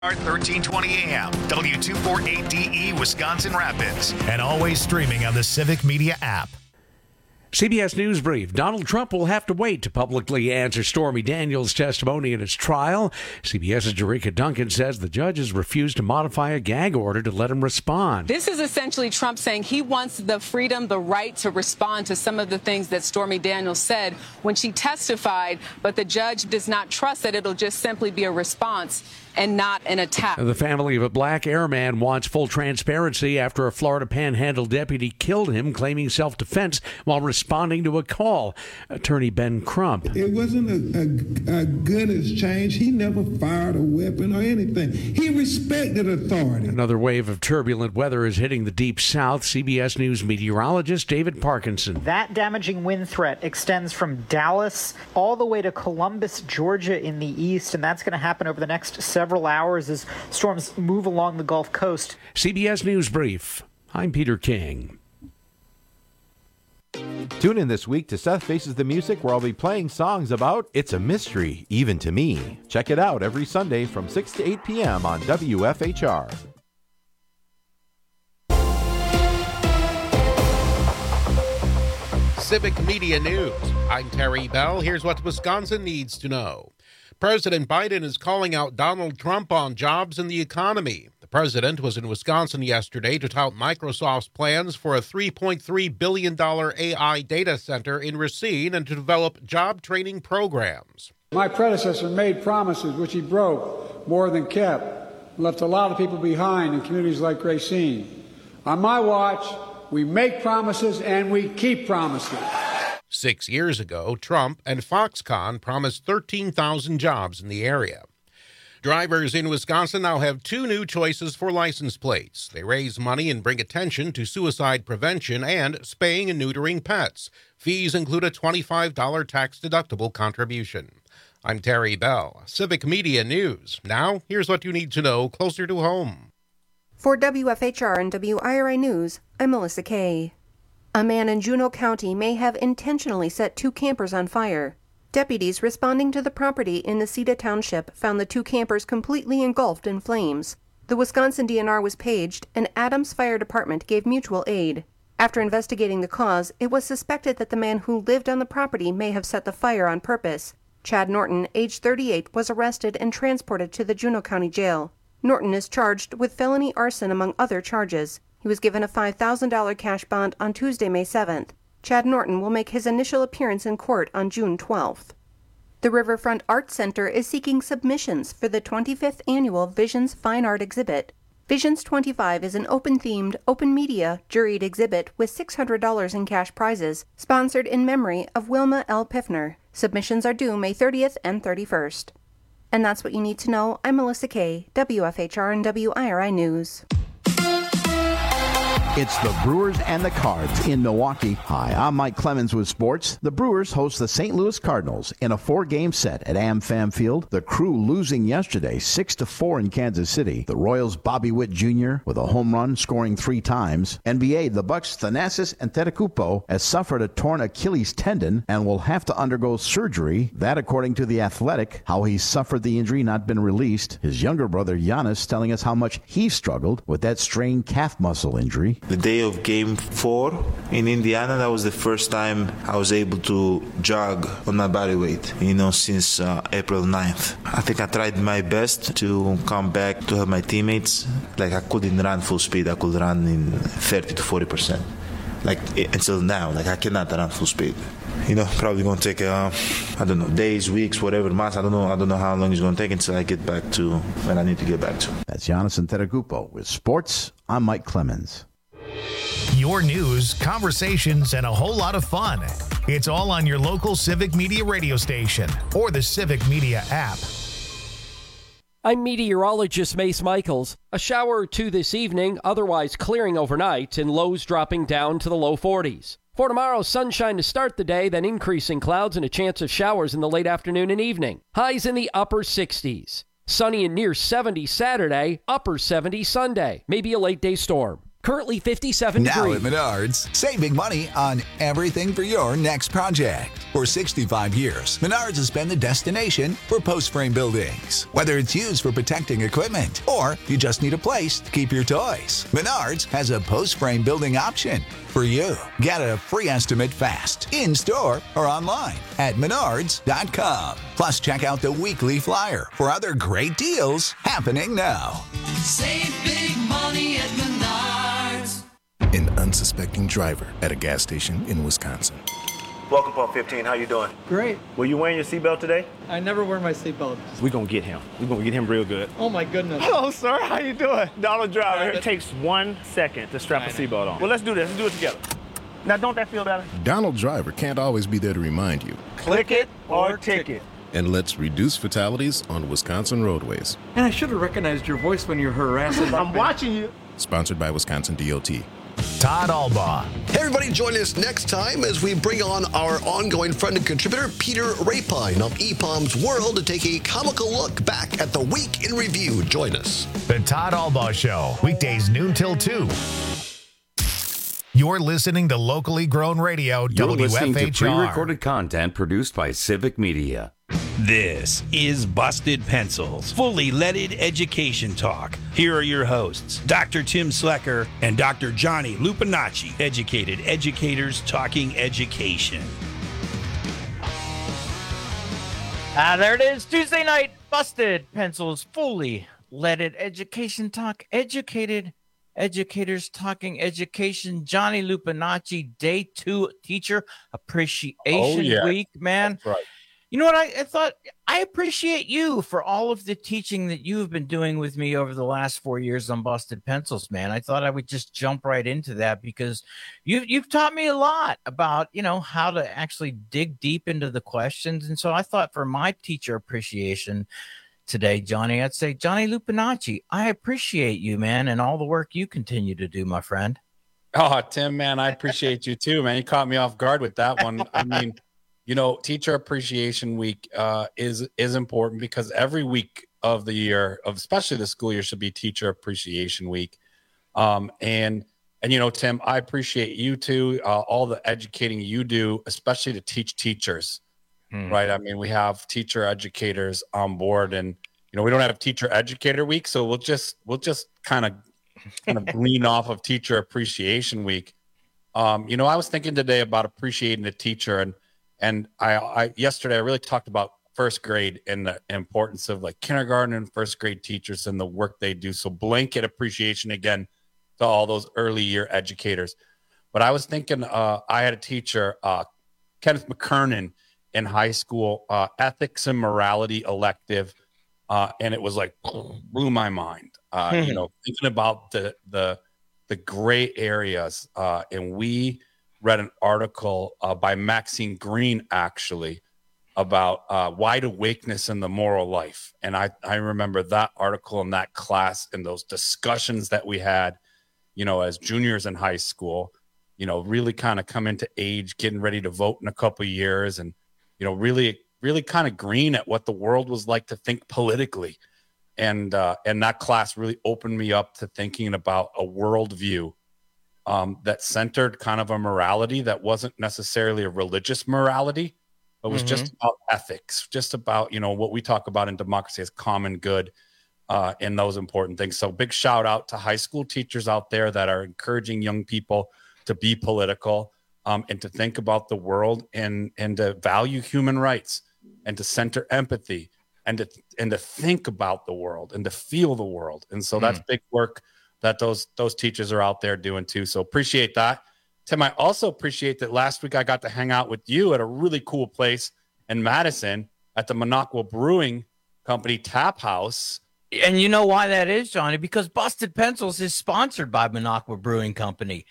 1320 AM, W248DE, Wisconsin Rapids, and always streaming on the Civic Media app. CBS News Brief. Donald Trump will have to wait to publicly answer Stormy Daniels' testimony in his trial. CBS's Jericka Duncan says the judge has refused to modify a gag order to let him respond. This is essentially Trump saying he wants the freedom, the right to respond to some of the things that Stormy Daniels said when she testified, but the judge does not trust that it'll just simply be a response and not an attack. The family of a black airman wants full transparency after a Florida Panhandle deputy killed him, claiming self-defense while responding to a call. Attorney Ben Crump. It wasn't a gun exchange. He never fired a weapon or anything. He respected authority. Another wave of turbulent weather is hitting the deep south. CBS News meteorologist David Parkinson. That damaging wind threat extends from Dallas all the way to Columbus, Georgia in the east, and that's going to happen over the next several hours as storms move along the Gulf Coast. CBS News Brief. I'm Peter King. Tune in this week to Seth Faces the Music, where I'll be playing songs about It's a Mystery, Even to Me. Check it out every Sunday from 6 to 8 p.m. on WFHR. Civic Media News. I'm Terry Bell. Here's what Wisconsin needs to know. President Biden is calling out Donald Trump on jobs and the economy. The president was in Wisconsin yesterday to tout Microsoft's plans for a $3.3 billion AI data center in Racine and to develop job training programs. My predecessor made promises which he broke more than kept, left a lot of people behind in communities like Racine. On my watch, we make promises and we keep promises. 6 years ago, Trump and Foxconn promised 13,000 jobs in the area. Drivers in Wisconsin now have two new choices for license plates. They raise money and bring attention to suicide prevention and spaying and neutering pets. Fees include a $25 tax-deductible contribution. I'm Terry Bell, Civic Media News. Now, here's what you need to know closer to home. For WFHR and WIRI News, I'm Melissa Kay. A man in Juneau County may have intentionally set two campers on fire. Deputies responding to the property in Necedah Township found the two campers completely engulfed in flames. The Wisconsin DNR was paged, and Adams Fire Department gave mutual aid. After investigating the cause, it was suspected that the man who lived on the property may have set the fire on purpose. Chad Norton, age 38, was arrested and transported to the Juneau County Jail. Norton is charged with felony arson among other charges. He was given a $5,000 cash bond on Tuesday, May 7th. Chad Norton will make his initial appearance in court on June 12th. The Riverfront Art Center is seeking submissions for the 25th annual Visions Fine Art Exhibit. Visions 25 is an open-themed, open-media, juried exhibit with $600 in cash prizes, sponsored in memory of Wilma L. Piffner. Submissions are due May 30th and 31st. And that's what you need to know. I'm Melissa Kay, WFHR and WIRI News. It's the Brewers and the Cards in Milwaukee. Hi, I'm Mike Clemens with sports. The Brewers host the St. Louis Cardinals in a 4-game set at AmFam Field. The Crew losing yesterday 6-4 in Kansas City. The Royals' Bobby Witt Jr. with a home run, scoring 3 times. NBA, the Bucks' Thanasis Antetokounmpo has suffered a torn Achilles tendon and will have to undergo surgery. That, according to The Athletic, how he suffered the injury not been released. His younger brother Giannis telling us how much he struggled with that strained calf muscle injury. The day of Game 4 in Indiana, that was the first time I was able to jog on my body weight, since April 9th. I think I tried my best to come back to help my teammates. I couldn't run full speed. I could run in 30 to 40%. Until now, I cannot run full speed. Probably going to take, days, weeks, whatever, months. I don't know how long it's going to take until I get back to where I need to get back to. That's Giannis Antetokounmpo. With sports, I'm Mike Clemens. Your news, conversations, and a whole lot of fun. It's all on your local Civic Media radio station or the Civic Media app. I'm meteorologist Mace Michaels. A shower or two this evening, otherwise clearing overnight, and lows dropping down to the low 40s. For tomorrow, sunshine to start the day, then increasing clouds and a chance of showers in the late afternoon and evening. Highs in the upper 60s. Sunny and near 70 Saturday, upper 70 Sunday. Maybe a late day storm. Currently 57 now degrees. at Menards, save big money on everything for your next project. For 65 years, Menards has been the destination for post-frame buildings. Whether it's used for protecting equipment or you just need a place to keep your toys, Menards has a post-frame building option for you. Get a free estimate fast, in-store or online at menards.com. Plus, check out the weekly flyer for other great deals happening now. Save big money at Menards. An unsuspecting driver at a gas station in Wisconsin. Welcome, Pump 15. How you doing? Great. Were you wearing your seatbelt today? I never wear my seatbelt. We're going to get him. We're going to get him real good. Oh, my goodness. Hello, sir. How you doing? Donald Driver. It takes 1 second to strap a seatbelt on. Well, let's do this. Let's do it together. Now, don't that feel better? Donald Driver can't always be there to remind you. Click it or ticket. And let's reduce fatalities on Wisconsin roadways. And I should have recognized your voice when you're harassing. I'm watching you. Sponsored by Wisconsin DOT. Todd Albaugh. Hey, everybody, join us next time as we bring on our ongoing friend and contributor, Peter Rapine of EPOM's World, to take a comical look back at the week in review. Join us. The Todd Albaugh Show, weekdays noon till 2. You're listening to locally grown radio, You're listening to WFHR. pre-recorded content produced by Civic Media. This is Busted Pencils, fully leaded education talk. Here are your hosts, Dr. Tim Slecker and Dr. Johnny Lupinacci, educated educators talking education. There it is, Tuesday night, Busted Pencils, fully leaded education talk, educated educators talking education. Johnny Lupinacci, day 2 teacher appreciation week, man. That's right. You know what? I thought I appreciate you for all of the teaching that you've been doing with me over the last 4 years on Busted Pencils, man. I thought I would just jump right into that because you've taught me a lot about, how to actually dig deep into the questions. And so I thought for my teacher appreciation today, Johnny, I'd say, Johnny Lupinacci, I appreciate you, man, and all the work you continue to do, my friend. Oh, Tim, man, I appreciate you too, man. You caught me off guard with that one. I mean, Teacher Appreciation Week is important because every week of the year, especially the school year, should be Teacher Appreciation Week. And Tim, I appreciate you too, all the educating you do, especially to teach teachers, right? I mean, we have teacher educators on board, and we don't have Teacher Educator Week, so we'll just kind of lean off of Teacher Appreciation Week. I was thinking today about appreciating the teacher, and I yesterday I really talked about first grade and the importance of like kindergarten and first grade teachers and the work they do. So blanket appreciation again to all those early year educators. But I was thinking, I had a teacher, Kenneth McKernan, in high school, ethics and morality elective, and it was like blew my mind. Thinking about the gray areas, and we read an article by Maxine Green, actually, about wide awakeness in the moral life. And I remember that article and that class and those discussions that we had, as juniors in high school, really kind of come into age, getting ready to vote in a couple of years, and, really kind of green at what the world was like to think politically. And that class really opened me up to thinking about a worldview that centered kind of a morality that wasn't necessarily a religious morality, but was just about ethics, just about, what we talk about in democracy as common good, and those important things. So big shout out to high school teachers out there that are encouraging young people to be political, and to think about the world and to value human rights and to center empathy and to think about the world and to feel the world. And so that's big work that those teachers are out there doing too. So appreciate that. Tim, I also appreciate that last week I got to hang out with you at a really cool place in Madison at the Minocqua Brewing Company Tap House. And you know why that is, Johnny? Because Busted Pencils is sponsored by Minocqua Brewing Company.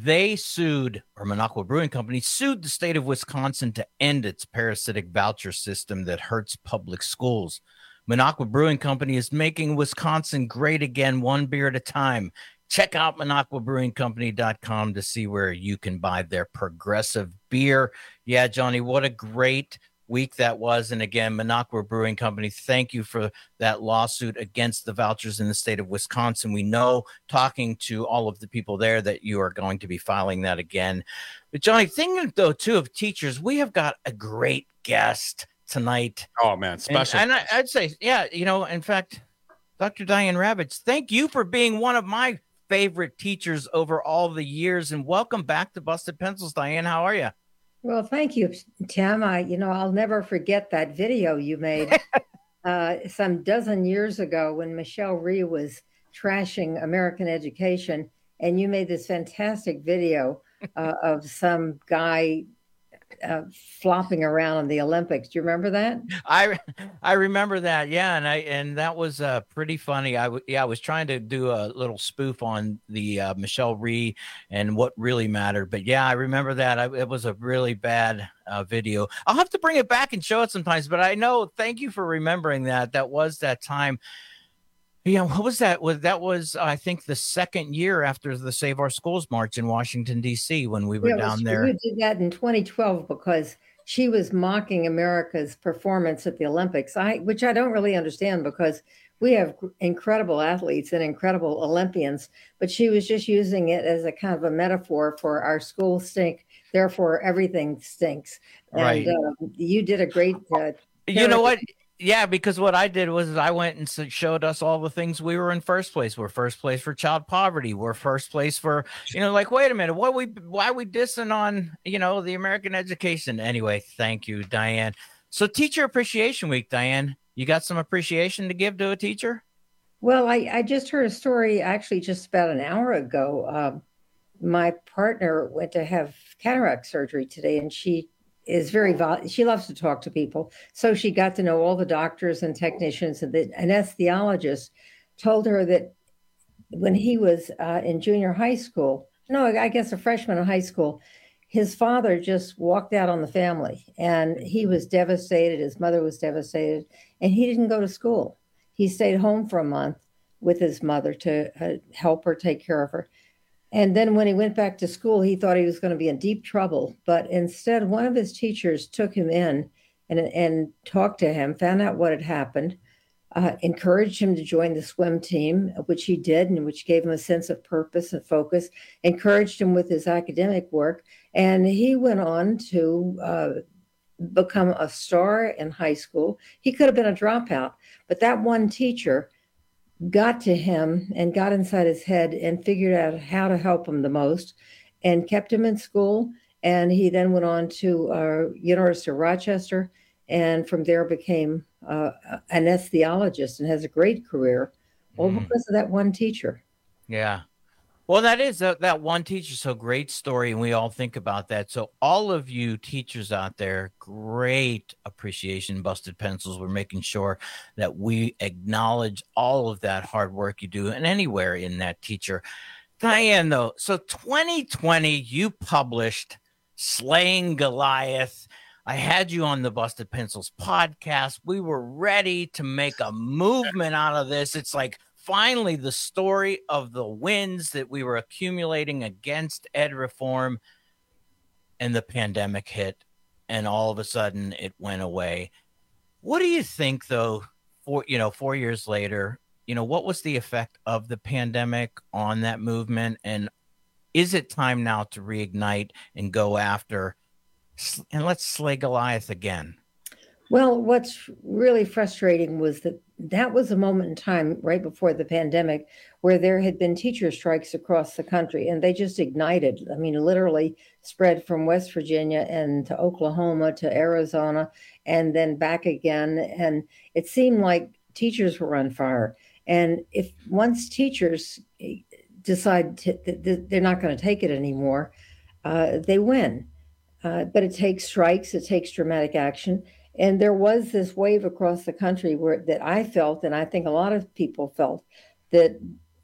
Minocqua Brewing Company sued the state of Wisconsin to end its parasitic voucher system that hurts public schools. Minocqua Brewing Company is making Wisconsin great again, one beer at a time. Check out MinocquaBrewingCompany.com to see where you can buy their progressive beer. Yeah, Johnny, what a great week that was. And again, Minocqua Brewing Company, thank you for that lawsuit against the vouchers in the state of Wisconsin. We know, talking to all of the people there, that you are going to be filing that again. But Johnny, thinking though too of teachers, we have got a great guest tonight. Oh man, special. And I'd say, yeah, in fact, Dr. Diane Ravitch, thank you for being one of my favorite teachers over all the years, and welcome back to Busted Pencils. Diane, how are you? Well, thank you, Tim. I'll never forget that video you made some dozen years ago when Michelle Rhee was trashing American education, and you made this fantastic video of some guy flopping around in the Olympics. Do you remember that? I remember that. Yeah. And that was pretty funny. I was trying to do a little spoof on the Michelle Rhee and what really mattered. But yeah, I remember that. It was a really bad video. I'll have to bring it back and show it sometimes, but I know, thank you for remembering that. That was that time. Yeah, what was that? That was, I think, the second year after the Save Our Schools March in Washington, D.C., when we were down there. We did that in 2012 because she was mocking America's performance at the Olympics, which I don't really understand, because we have incredible athletes and incredible Olympians, but she was just using it as a kind of a metaphor for our schools stink, therefore everything stinks. Right. And you did a great you know what? Yeah, because what I did was I went and showed us all the things we were in first place. We're first place for child poverty. We're first place for, like, wait a minute, why are we dissing on, the American education? Anyway, thank you, Diane. So Teacher Appreciation Week, Diane, you got some appreciation to give to a teacher? Well, I just heard a story actually just about an hour ago. My partner went to have cataract surgery today, and she is she loves to talk to people. So she got to know all the doctors and technicians, and the anesthesiologist told her that when he was in junior high school, I guess a freshman in high school, his father just walked out on the family, and he was devastated. His mother was devastated, and he didn't go to school. He stayed home for a month with his mother to help her, take care of her. And then when he went back to school, he thought he was going to be in deep trouble. But instead, one of his teachers took him in and talked to him, found out what had happened, encouraged him to join the swim team, which he did, and which gave him a sense of purpose and focus, encouraged him with his academic work. And he went on to become a star in high school. He could have been a dropout, but that one teacher got to him and got inside his head and figured out how to help him the most and kept him in school. And he then went on to University of Rochester, and from there became an anesthesiologist and has a great career, all because of that one teacher. Yeah. Well, that is that one teacher. So great story. And we all think about that. So all of you teachers out there, great appreciation, Busted Pencils. We're making sure that we acknowledge all of that hard work you do and anywhere in that teacher. Diane, though, so 2020, you published Slaying Goliath. I had you on the Busted Pencils podcast. We were ready to make a movement out of this. It's like, finally, the story of the wins that we were accumulating against ed reform, and the pandemic hit, and all of a sudden it went away. What do you think, though, 4 years later, what was the effect of the pandemic on that movement? And is it time now to reignite and go after, and let's slay Goliath again? Well, what's really frustrating was that was a moment in time right before the pandemic where there had been teacher strikes across the country, and they just ignited. I mean, literally spread from West Virginia and to Oklahoma to Arizona and then back again. And it seemed like teachers were on fire. And if once teachers decide they're not going to take it anymore, they win. But it takes strikes, it takes dramatic action. And there was this wave across the country that I felt, and I think a lot of people felt, that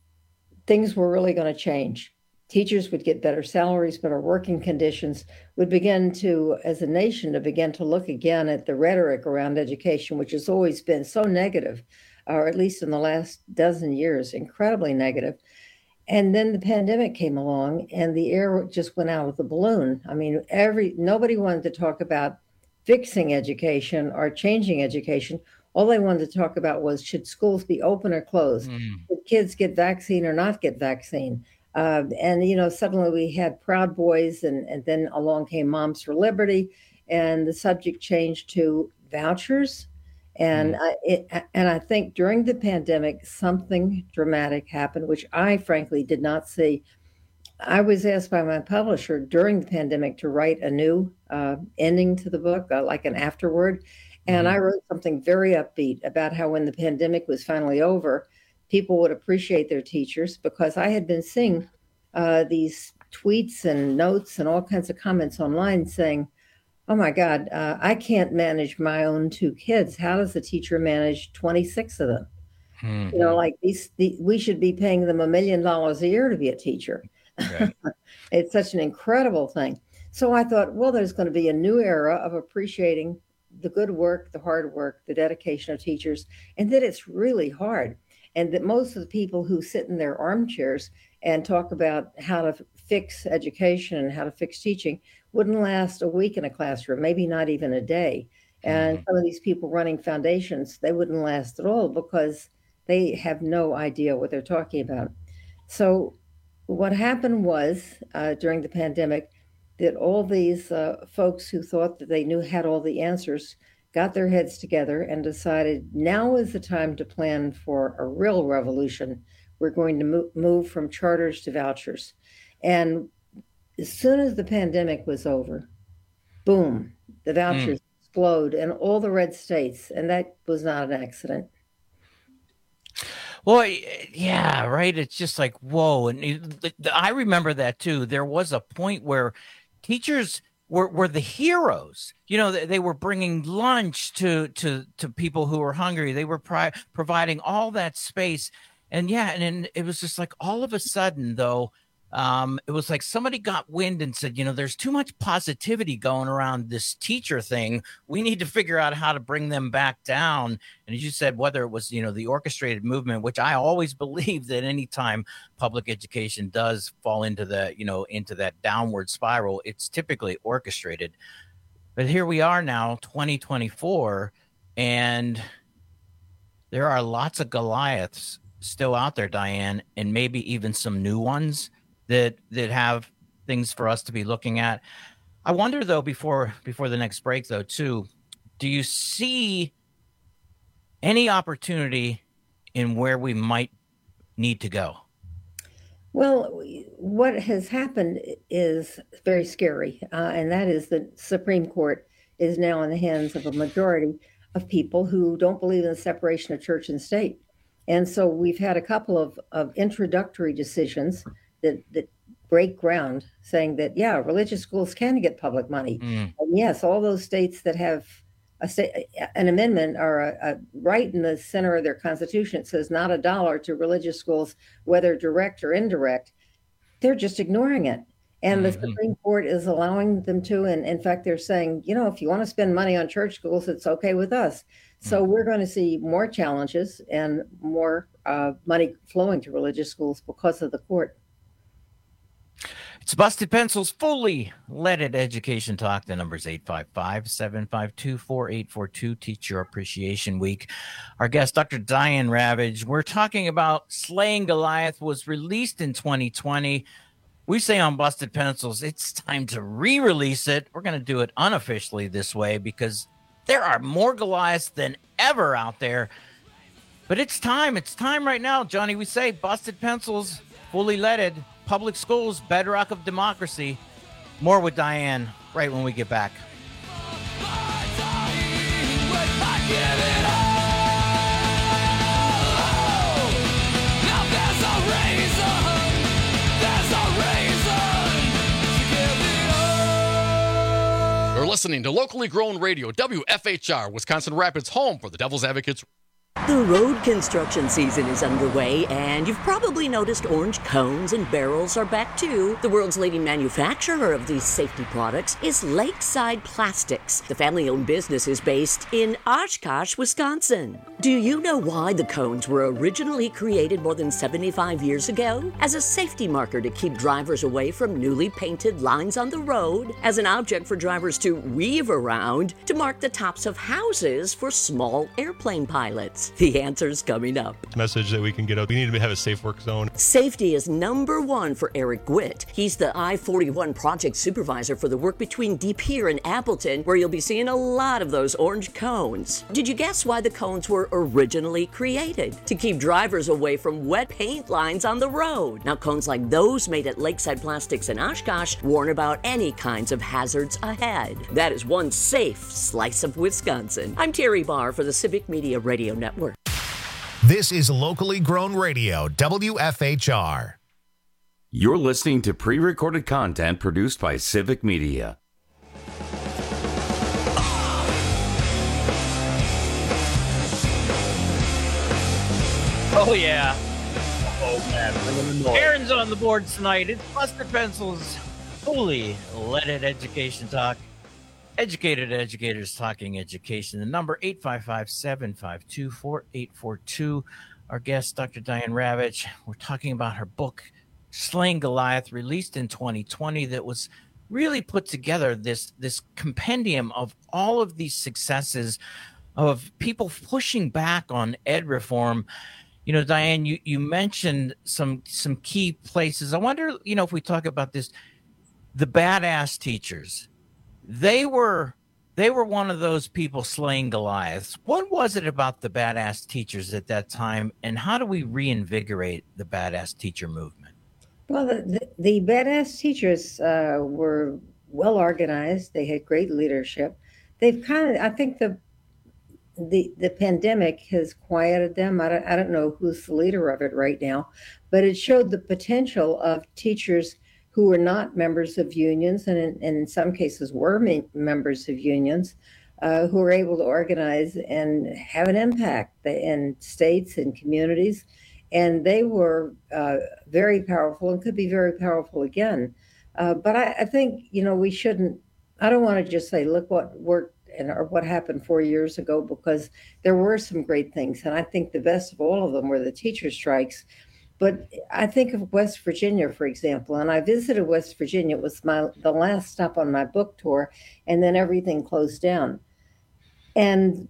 things were really going to change. Teachers would get better salaries, better working conditions, would begin to, as a nation, to begin to look again at the rhetoric around education, which has always been so negative, or at least in the last dozen years, incredibly negative. And then the pandemic came along, and the air just went out of the balloon. I mean, nobody wanted to talk about fixing education or changing education. All they wanted to talk about was, should schools be open or closed? Should kids get vaccine or not get vaccine? And, you know, suddenly we had Proud Boys, and then along came Moms for Liberty, and the subject changed to vouchers. And I think during the pandemic, something dramatic happened, which I frankly did not see. I was asked by my publisher during the pandemic to write a new ending to the book, like an afterword. And I wrote something very upbeat about how when the pandemic was finally over, people would appreciate their teachers, because I had been seeing these tweets and notes and all kinds of comments online saying, oh my God, I can't manage my own 2 kids. How does a teacher manage 26 of them? You know, like we should be paying them $1 million a year to be a teacher. Right. It's such an incredible thing. So I thought, well, there's going to be a new era of appreciating the good work, the hard work, the dedication of teachers, and that it's really hard. And that most of the people who sit in their armchairs and talk about how to fix education and how to fix teaching wouldn't last a week in a classroom, maybe not even a day. And some of these people running foundations, they wouldn't last at all because they have no idea what they're talking about. So what happened was during the pandemic that all these folks who thought that they had all the answers got their heads together and decided now is the time to plan for a real revolution. We're going to move from charters to vouchers. And as soon as the pandemic was over, boom, the vouchers explode in all the red states. And that was not an accident. Well, yeah, right. It's just like, whoa. And I remember that too. There was a point where teachers were the heroes. You know, they were bringing lunch to people who were hungry. They were providing all that space. And yeah, and it was just like all of a sudden, though, it was like somebody got wind and said, you know, there's too much positivity going around this teacher thing. We need to figure out how to bring them back down. And as you said, whether it was, you know, the orchestrated movement, which I always believe that anytime public education does fall into the, you know, into that downward spiral, it's typically orchestrated. But here we are now, 2024, and there are lots of Goliaths still out there, Diane, and maybe even some new ones that have things for us to be looking at. I wonder, though, before the next break, though, too, do you see any opportunity in where we might need to go? Well, what has happened is very scary, and that is the Supreme Court is now in the hands of a majority of people who don't believe in the separation of church and state. And so we've had a couple of introductory decisions that break ground, saying that, yeah, religious schools can get public money. And yes, all those states that have an amendment or a right in the center of their constitution, it says not $1 to religious schools, whether direct or indirect, they're just ignoring it. And the Supreme Court is allowing them to. And in fact, they're saying, you know, if you want to spend money on church schools, it's okay with us. So we're going to see more challenges and more money flowing to religious schools because of the court. It's Busted Pencils fully leaded education talk. The number's 855-752-4842. Teacher Appreciation Week. Our guest, Dr. Diane Ravitch. We're talking about Slaying Goliath, was released in 2020. We say on Busted Pencils, it's time to re-release it. We're going to do it unofficially this way because there are more Goliaths than ever out there. But it's time. It's time right now, Johnny. We say Busted Pencils, fully leaded. Public schools, bedrock of democracy. More with Diane right when we get back. You're listening to locally grown radio, WFHR, Wisconsin Rapids, home for the Devil's Advocates. The road construction season is underway, and you've probably noticed orange cones and barrels are back too. The world's leading manufacturer of these safety products is Lakeside Plastics. The family-owned business is based in Oshkosh, Wisconsin. Do you know why the cones were originally created more than 75 years ago? As a safety marker to keep drivers away from newly painted lines on the road, as an object for drivers to weave around, to mark the tops of houses for small airplane pilots. The answer's coming up. Message that we can get out. We need to have a safe work zone. Safety is number one for Eric Gwitt. He's the I-41 project supervisor for the work between De Pere and Appleton, where you'll be seeing a lot of those orange cones. Did you guess why the cones were originally created? To keep drivers away from wet paint lines on the road. Now, cones like those made at Lakeside Plastics in Oshkosh warn about any kinds of hazards ahead. That is one safe slice of Wisconsin. I'm Terry Barr for the Civic Media Radio Network. This is locally grown radio, WFHR. You're listening to pre-recorded content produced by Civic Media. Oh, yeah. Oh, man. Aaron's on the board tonight. It's Busted Pencil's fully leaded education talk. Educated educators talking education. The number 855-752-4842. Our guest, Dr. Diane Ravitch. We're talking about her book, Slaying Goliath, released in 2020, that was really put together this compendium of all of these successes of people pushing back on ed reform. You know, Diane, you mentioned some key places. I wonder, if we talk about this, the badass teachers. They were one of those people slaying Goliaths. What was it about the badass teachers at that time, and how do we reinvigorate the badass teacher movement? Well, the badass teachers were well organized. They had great leadership. They've I think the pandemic has quieted them. I don't know who's the leader of it right now, but it showed the potential of teachers who were not members of unions, and in some cases were members of unions, who were able to organize and have an impact in states and communities. And they were very powerful and could be very powerful again. But I think, we shouldn't, I don't want to just say, look what worked or what happened 4 years ago, because there were some great things. And I think the best of all of them were the teacher strikes. But I think of West Virginia, for example, and I visited West Virginia. It was the last stop on my book tour, and then everything closed down. And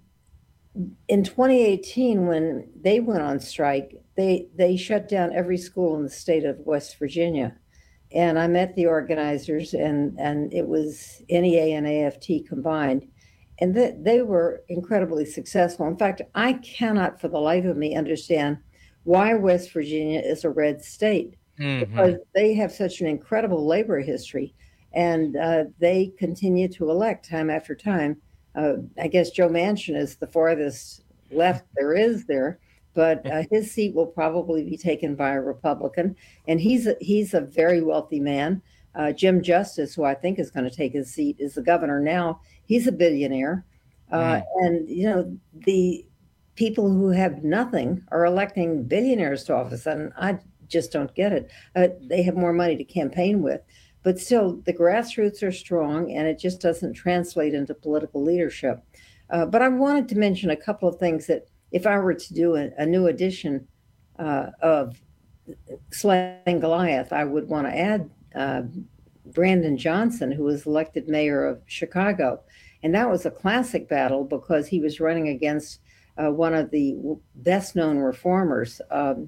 in 2018, when they went on strike, they shut down every school in the state of West Virginia. And I met the organizers, and it was NEA and AFT combined. And they were incredibly successful. In fact, I cannot for the life of me understand why West Virginia is a red state, because they have such an incredible labor history, and they continue to elect time after time. I guess Joe Manchin is the farthest left there is there, but his seat will probably be taken by a Republican, and he's a very wealthy man. Jim Justice, who I think is going to take his seat, is the governor now. He's a billionaire, and the people who have nothing are electing billionaires to office, and I just don't get it. They have more money to campaign with, but still the grassroots are strong, and it just doesn't translate into political leadership. But I wanted to mention a couple of things that if I were to do a new edition of Slaying Goliath, I would want to add Brandon Johnson, who was elected mayor of Chicago. And that was a classic battle because he was running against one of the best-known reformers, Paul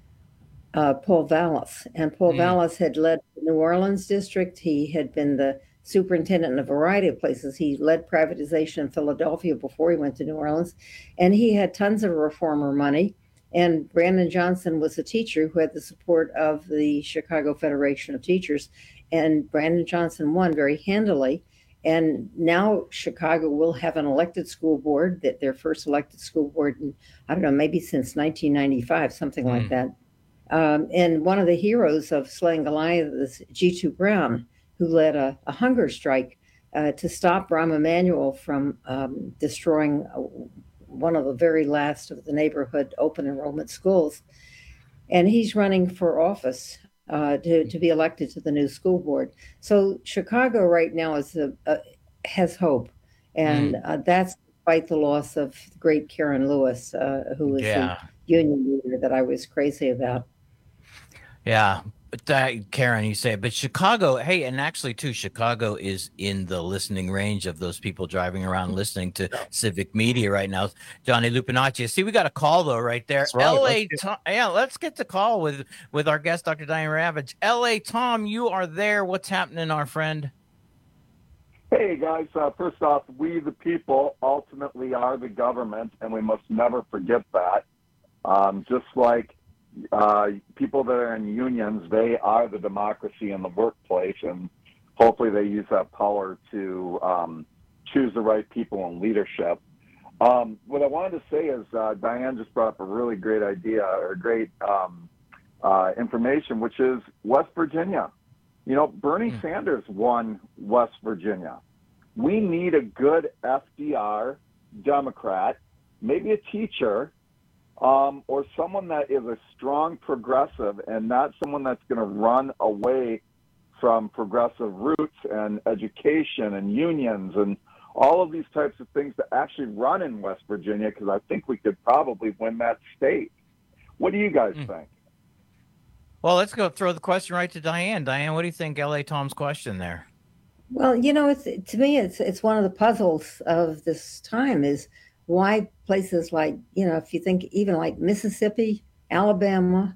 Vallas. And Paul Vallas had led the New Orleans district. He had been the superintendent in a variety of places. He led privatization in Philadelphia before he went to New Orleans. And he had tons of reformer money. And Brandon Johnson was a teacher who had the support of the Chicago Federation of Teachers. And Brandon Johnson won very handily. And now Chicago will have an elected school board, that their first elected school board, in, I don't know, maybe since 1995, something like that. And one of the heroes of Slaying Goliath is G2 Brown, who led a hunger strike to stop Rahm Emanuel from destroying one of the very last of the neighborhood open enrollment schools. And he's running for office to be elected to the new school board. So Chicago right now has hope. And that's despite the loss of the great Karen Lewis, who was the union leader that I was crazy about. Yeah. But Karen, you say, but Chicago, hey, and actually too, Chicago is in the listening range of those people driving around listening to Civic Media right now. Johnny Lupinacci. See, we got a call though right there. Right. Let's get the call with our guest, Dr. Diane Ravitch. LA Tom, you are there. What's happening, our friend? Hey guys, first off, we the people ultimately are the government, and we must never forget that. Just like people that are in unions, they are the democracy in the workplace, and hopefully they use that power to choose the right people in leadership. What I wanted to say is Diane just brought up a really great idea, or great information, which is West Virginia. You know, Bernie Sanders won West Virginia. We need a good FDR Democrat, maybe a teacher, or someone that is a strong progressive and not someone that's going to run away from progressive roots and education and unions and all of these types of things to actually run in West Virginia, because I think we could probably win that state. What do you guys think? Well, let's go throw the question right to Diane. Diane, what do you think LA Tom's question there? Well, you know, to me, it's one of the puzzles of this time is why places like, you know, if you think even like Mississippi, Alabama,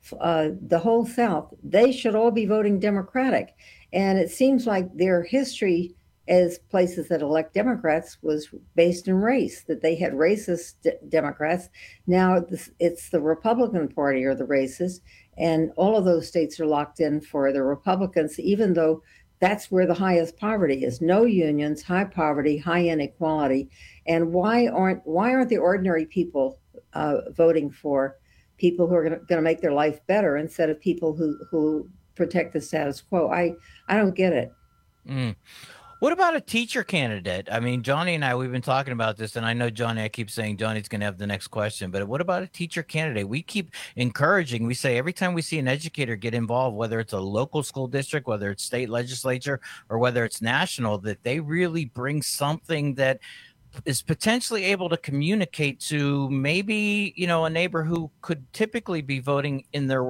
the whole South, they should all be voting Democratic. And it seems like their history as places that elect Democrats was based in race, that they had racist Democrats. Now it's the Republican Party or the racist, and all of those states are locked in for the Republicans, even though that's where the highest poverty is. No unions, high poverty, high inequality. And why aren't the ordinary people voting for people who are going to make their life better instead of people who protect the status quo? I don't get it. What about a teacher candidate? I mean, Johnny and I, we've been talking about this, and I know, Johnny, I keep saying Johnny's going to have the next question, but what about a teacher candidate? We keep encouraging. We say every time we see an educator get involved, whether it's a local school district, whether it's state legislature, or whether it's national, that they really bring something that is potentially able to communicate to maybe, you know, a neighbor who could typically be voting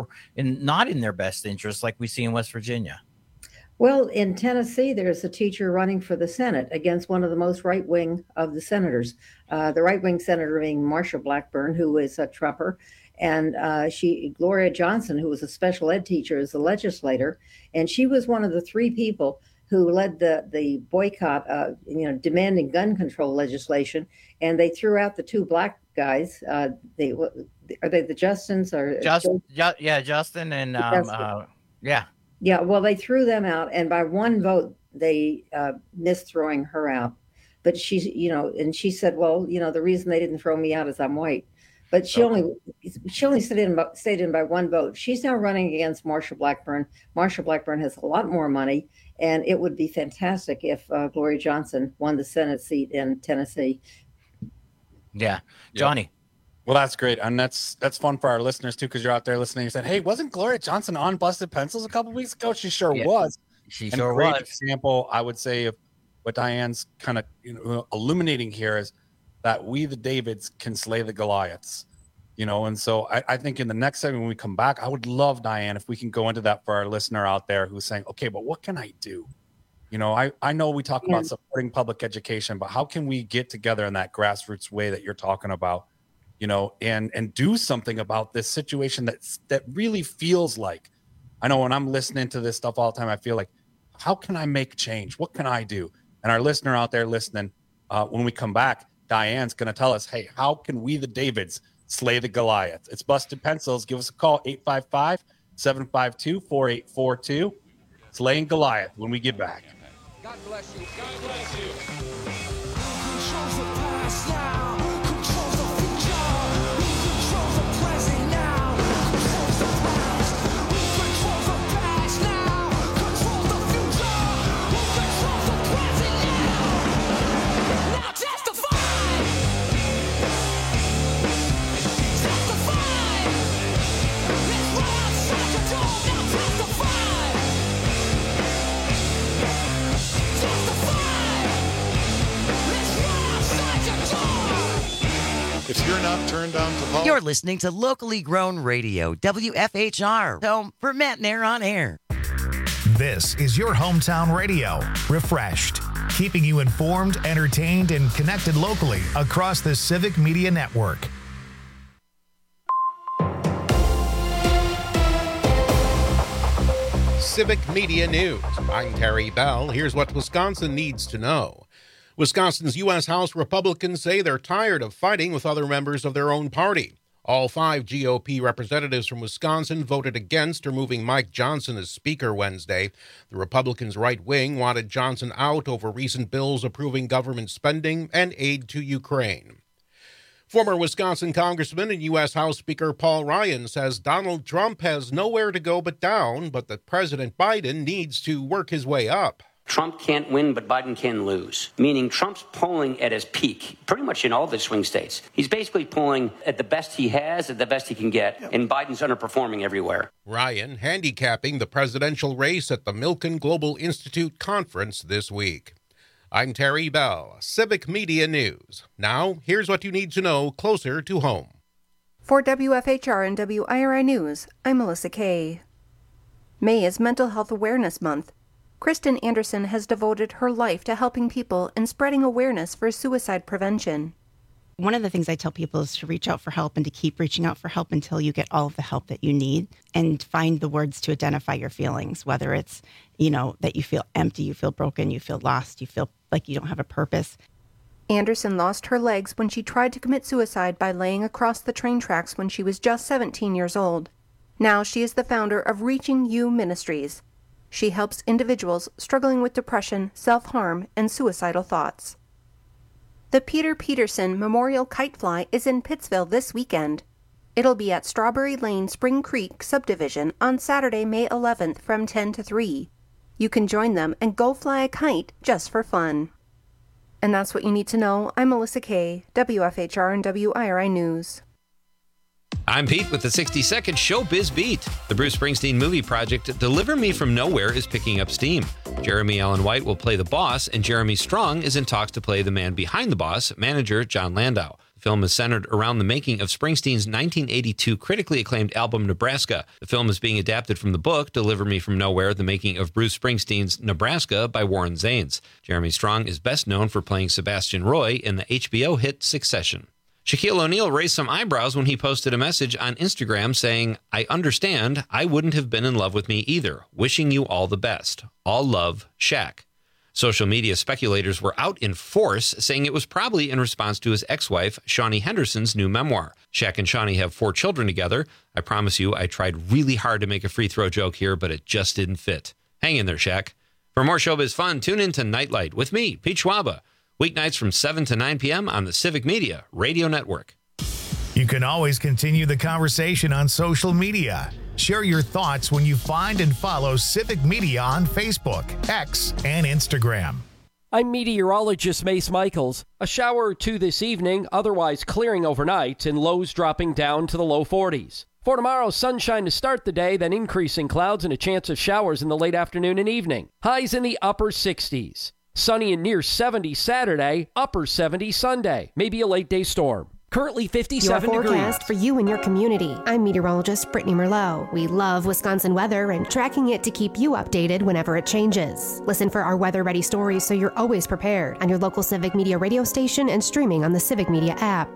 not in their best interest, like we see in West Virginia. Well, in Tennessee, there's a teacher running for the Senate against one of the most right-wing of the senators. The right-wing senator being Marsha Blackburn, who is a Trumper, and Gloria Johnson, who was a special ed teacher, is a legislator, and she was one of the three people who led the boycott, demanding gun control legislation, and they threw out the two black guys. Are they the Justins or Justin and yeah. Yeah, well, they threw them out, and by one vote, they missed throwing her out. But she said, well, you know, the reason they didn't throw me out is I'm white. But she only stayed in by one vote. She's now running against Marsha Blackburn. Marsha Blackburn has a lot more money, and it would be fantastic if Gloria Johnson won the Senate seat in Tennessee. Yeah, Johnny. Well, that's great. And that's fun for our listeners, too, because you're out there listening. You said, hey, wasn't Gloria Johnson on Busted Pencils a couple weeks ago? She sure was. She sure was. A great example, I would say, of what Diane's kind of illuminating here is that we, the Davids, can slay the Goliaths. You know, and so I think in the next segment when we come back, I would love, Diane, if we can go into that for our listener out there who's saying, okay, but what can I do? You know, I know we talk about supporting public education, but how can we get together in that grassroots way that you're talking about? You know, and do something about this situation that really feels like, I know when I'm listening to this stuff all the time, I feel like, how can I make change? What can I do? And our listener out there listening, when we come back, Diane's going to tell us, hey, how can we, the Davids, slay the Goliath? It's Busted Pencils. Give us a call, 855-752-4842. Slaying Goliath when we get back. God bless you. God bless you. You're listening to locally grown radio, WFHR, home for Matt Nair on air. This is your hometown radio, refreshed, keeping you informed, entertained, and connected locally across the Civic Media Network. Civic Media News. I'm Terry Bell. Here's what Wisconsin needs to know. Wisconsin's U.S. House Republicans say they're tired of fighting with other members of their own party. All 5 GOP representatives from Wisconsin voted against removing Mike Johnson as Speaker Wednesday. The Republicans' right wing wanted Johnson out over recent bills approving government spending and aid to Ukraine. Former Wisconsin Congressman and U.S. House Speaker Paul Ryan says Donald Trump has nowhere to go but down, but that President Biden needs to work his way up. Trump can't win, but Biden can lose, meaning Trump's polling at his peak, pretty much in all the swing states. He's basically polling at the best he has, at the best he can get, and Biden's underperforming everywhere. Ryan handicapping the presidential race at the Milken Global Institute conference this week. I'm Terry Bell, Civic Media News. Now, here's what you need to know closer to home. For WFHR and WIRI News, I'm Melissa Kay. May is Mental Health Awareness Month. Kristen Anderson has devoted her life to helping people and spreading awareness for suicide prevention. One of the things I tell people is to reach out for help and to keep reaching out for help until you get all of the help that you need, and find the words to identify your feelings, whether it's, that you feel empty, you feel broken, you feel lost, you feel like you don't have a purpose. Anderson lost her legs when she tried to commit suicide by laying across the train tracks when she was just 17 years old. Now she is the founder of Reaching You Ministries. She helps individuals struggling with depression, self-harm, and suicidal thoughts. The Peter Peterson Memorial Kite Fly is in Pittsville this weekend. It'll be at Strawberry Lane Spring Creek Subdivision on Saturday, May 11th from 10 to 3. You can join them and go fly a kite just for fun. And that's what you need to know. I'm Melissa Kay, WFHR and WIRI News. I'm Pete with the 60-second Showbiz Beat. The Bruce Springsteen movie project Deliver Me From Nowhere is picking up steam. Jeremy Allen White will play the boss, and Jeremy Strong is in talks to play the man behind the boss, manager John Landau. The film is centered around the making of Springsteen's 1982 critically acclaimed album Nebraska. The film is being adapted from the book Deliver Me From Nowhere, The Making of Bruce Springsteen's Nebraska by Warren Zanes. Jeremy Strong is best known for playing Sebastian Roy in the HBO hit Succession. Shaquille O'Neal raised some eyebrows when he posted a message on Instagram saying, "I understand. I wouldn't have been in love with me either. Wishing you all the best. All love, Shaq." Social media speculators were out in force, saying it was probably in response to his ex-wife, Shawnee Henderson's new memoir. Shaq and Shawnee have 4 children together. I promise you, I tried really hard to make a free throw joke here, but it just didn't fit. Hang in there, Shaq. For more showbiz fun, tune in to Nightlight with me, Pete Schwaba. Weeknights from 7 to 9 p.m. on the Civic Media Radio Network. You can always continue the conversation on social media. Share your thoughts when you find and follow Civic Media on Facebook, X, and Instagram. I'm meteorologist Mace Michaels. A shower or two this evening, otherwise clearing overnight, and lows dropping down to the low 40s. For tomorrow, sunshine to start the day, then increasing clouds and a chance of showers in the late afternoon and evening. Highs in the upper 60s. Sunny and near 70 Saturday, upper 70 Sunday. Maybe a late day storm. Currently 57 your forecast degrees. For you and your community. I'm meteorologist Brittany Merlot. We love Wisconsin weather and tracking it to keep you updated whenever it changes. Listen for our weather-ready stories so you're always prepared on your local Civic Media radio station and streaming on the Civic Media app.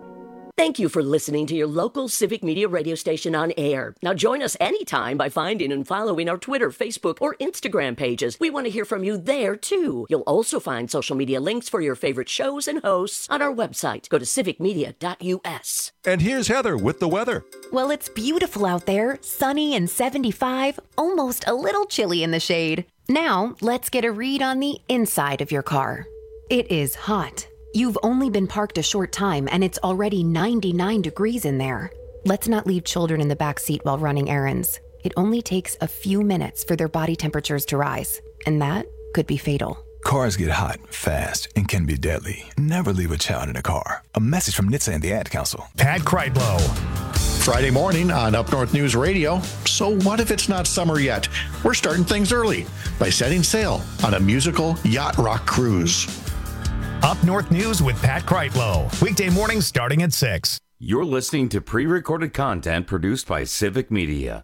Thank you for listening to your local Civic Media radio station on air. Now join us anytime by finding and following our Twitter, Facebook, or Instagram pages. We want to hear from you there, too. You'll also find social media links for your favorite shows and hosts on our website. Go to civicmedia.us. And here's Heather with the weather. Well, it's beautiful out there, sunny and 75, almost a little chilly in the shade. Now, let's get a read on the inside of your car. It is hot. You've only been parked a short time and it's already 99 degrees in there. Let's not leave children in the back seat while running errands. It only takes a few minutes for their body temperatures to rise, and that could be fatal. Cars get hot, fast, and can be deadly. Never leave a child in a car. A message from NHTSA and the Ad Council. Pat Kreitlow. Friday morning on Up North News Radio. So what if it's not summer yet? We're starting things early by setting sail on a musical yacht rock cruise. Up North News with Pat Kreitlow. Weekday mornings starting at 6. You're listening to pre-recorded content produced by Civic Media.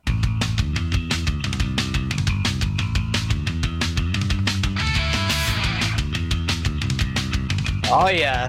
Oh, yeah.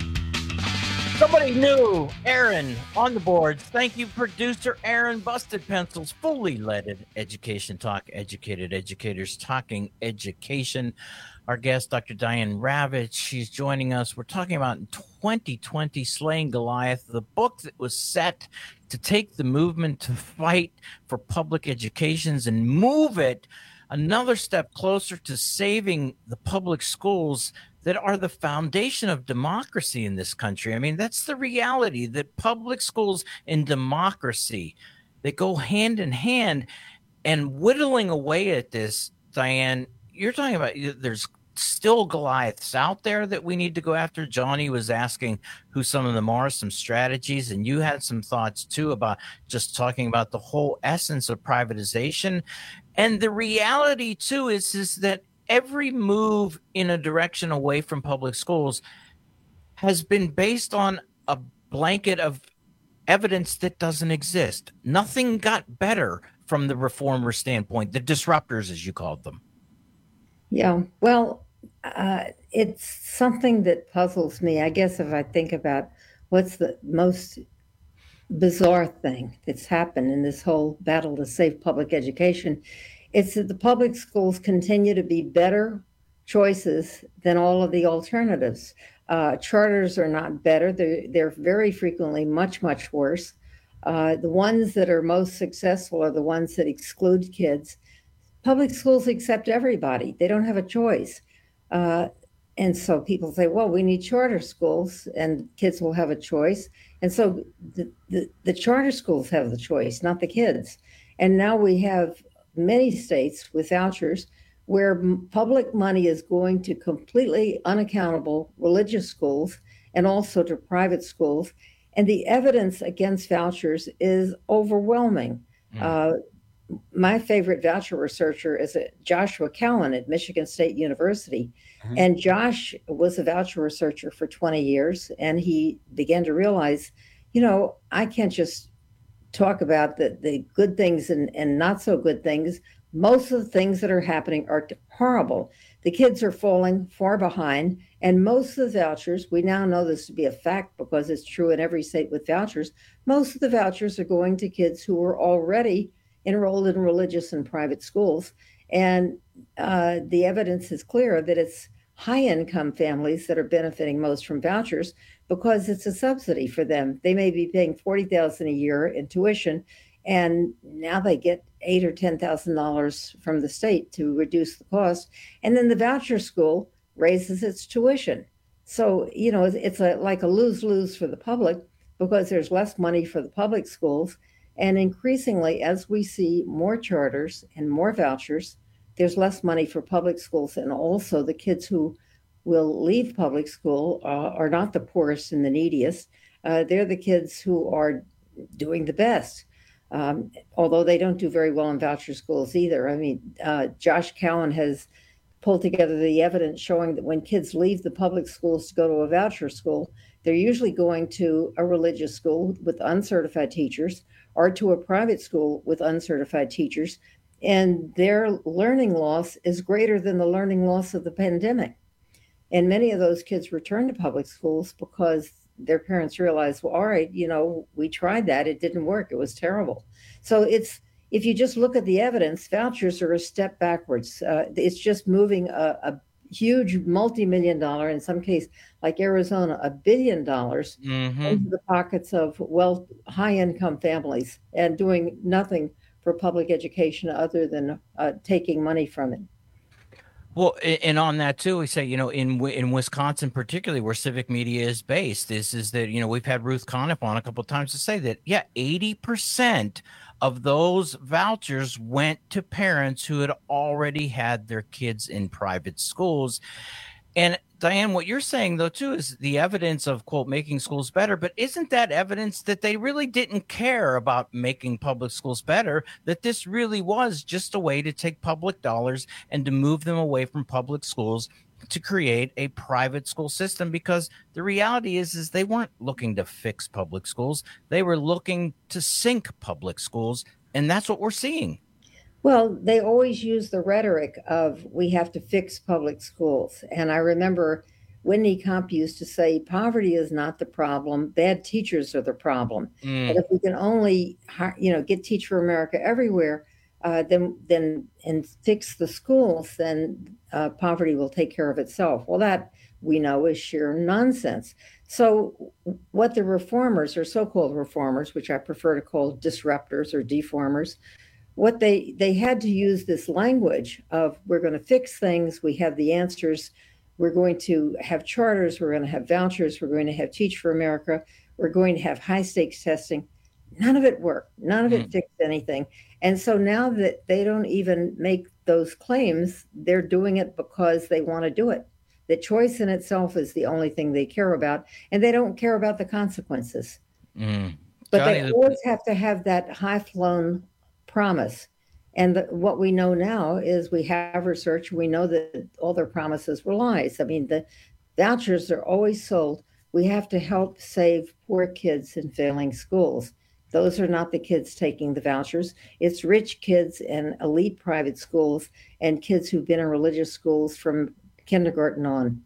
Somebody new. Aaron on the boards. Thank you, producer Aaron. Busted Pencils, fully leaded Education Talk. Educated educators talking education. Our guest, Dr. Diane Ravitch, she's joining us. We're talking about 2020 Slaying Goliath, the book that was set to take the movement to fight for public educations and move it another step closer to saving the public schools that are the foundation of democracy in this country. I mean, that's the reality, that public schools and democracy, they go hand in hand. And whittling away at this, Diane, you're talking about there's still Goliaths out there that we need to go after. Johnny was asking who some of them are, some strategies, and you had some thoughts too about just talking about the whole essence of privatization. And the reality too is that every move in a direction away from public schools has been based on a blanket of evidence that doesn't exist. Nothing got better from the reformer standpoint, the disruptors, as you called them. Yeah, well, it's something that puzzles me. I guess if I think about what's the most bizarre thing that's happened in this whole battle to save public education, it's that the public schools continue to be better choices than all of the alternatives. Charters are not better. They're very frequently much, much worse. The ones that are most successful are the ones that exclude kids. Public schools accept everybody. They don't have a choice. And so people say, well, we need charter schools and kids will have a choice. And so the charter schools have the choice, not the kids. And now we have many states with vouchers where public money is going to completely unaccountable religious schools and also to private schools. And the evidence against vouchers is overwhelming. My favorite voucher researcher is Joshua Cowan at Michigan State University. And Josh was a voucher researcher for 20 years. And he began to realize, I can't just talk about the good things and not so good things. Most of the things that are happening are horrible. The kids are falling far behind. And most of the vouchers, we now know this to be a fact because it's true in every state with vouchers, most of the vouchers are going to kids who are already enrolled in religious and private schools. And the evidence is clear that it's high-income families that are benefiting most from vouchers because it's a subsidy for them. They may be paying $40,000 a year in tuition, and now they get $8,000 or $10,000 from the state to reduce the cost. And then the voucher school raises its tuition. So, it's like a lose-lose for the public because there's less money for the public schools. And increasingly, as we see more charters and more vouchers, there's less money for public schools. And also the kids who will leave public school are not the poorest and the neediest. They're the kids who are doing the best, although they don't do very well in voucher schools either. I mean, Josh Cowan has pulled together the evidence showing that when kids leave the public schools to go to a voucher school, they're usually going to a religious school with uncertified teachers or to a private school with uncertified teachers. And their learning loss is greater than the learning loss of the pandemic. And many of those kids return to public schools because their parents realized, well, all right, we tried that. It didn't work. It was terrible. So if you just look at the evidence, vouchers are a step backwards. It's just moving a huge multi-million dollar, in some case, like Arizona, $1 billion into the pockets of high-income families and doing nothing for public education other than taking money from it. Well, and on that too, we say, in Wisconsin, particularly where Civic Media is based, is that, we've had Ruth Conniff on a couple of times to say that, 80% of those vouchers went to parents who had already had their kids in private schools. And Diane, what you're saying, though, too, is the evidence of, quote, making schools better. But isn't that evidence that they really didn't care about making public schools better, that this really was just a way to take public dollars and to move them away from public schools to create a private school system, because the reality is they weren't looking to fix public schools. They were looking to sink public schools. And that's what we're seeing. Well, they always use the rhetoric of we have to fix public schools. And I remember Whitney Camp used to say, poverty is not the problem. Bad teachers are the problem. And if we can only, get Teach for America everywhere, then and fix the schools, then poverty will take care of itself. Well, that we know is sheer nonsense. So what the reformers, or so-called reformers, which I prefer to call disruptors or deformers, what they had to use this language of, we're going to fix things, we have the answers, we're going to have charters, we're going to have vouchers, we're going to have Teach for America, we're going to have high stakes testing. None of it worked. None of it fixed anything. And so now that they don't even make those claims, they're doing it because they want to do it. The choice in itself is the only thing they care about, and they don't care about the consequences. But they always have to have that high-flown promise. And what we know now is we have research. We know that all their promises were lies. I mean, the vouchers are always sold. We have to help save poor kids in failing schools. Those are not the kids taking the vouchers. It's rich kids in elite private schools and kids who've been in religious schools from kindergarten on.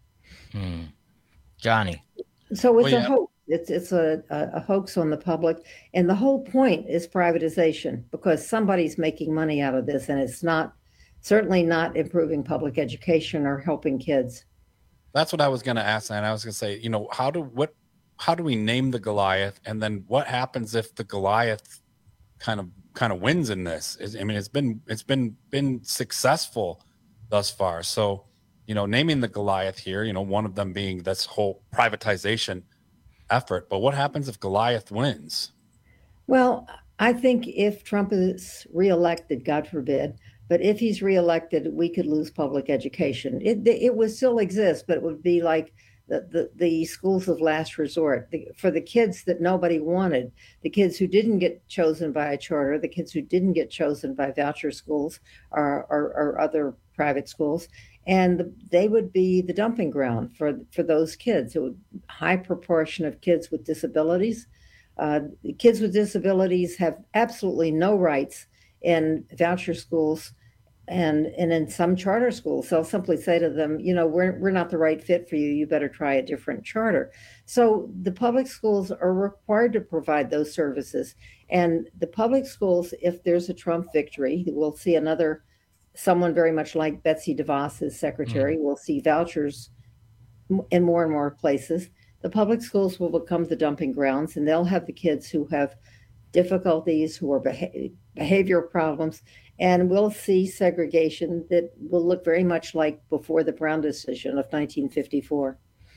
Johnny. So it's a hoax. It's a hoax on the public. And the whole point is privatization, because somebody's making money out of this, and it's certainly not improving public education or helping kids. That's what I was going to ask. And I was going to say, how do we name the Goliath? And then what happens if the Goliath kind of wins in this? I mean, it's been successful thus far. So, naming the Goliath here, one of them being this whole privatization effort. But what happens if Goliath wins? Well, I think if Trump is reelected, God forbid, but if he's reelected, we could lose public education. It would still exist, but it would be like the schools of last resort for the kids that nobody wanted, the kids who didn't get chosen by a charter, the kids who didn't get chosen by voucher schools or other private schools. And they would be the dumping ground for those kids. It would high proportion of kids with disabilities. Kids with disabilities have absolutely no rights in voucher schools and in some charter schools. They'll simply say to them, we're not the right fit for you. You better try a different charter. So the public schools are required to provide those services. And the public schools, if there's a Trump victory, we'll see someone very much like Betsy DeVos as secretary. We'll see vouchers in more and more places. The public schools will become the dumping grounds, and they'll have the kids who have difficulties, who are behavioral problems, and we'll see segregation that will look very much like before the Brown decision of 1954.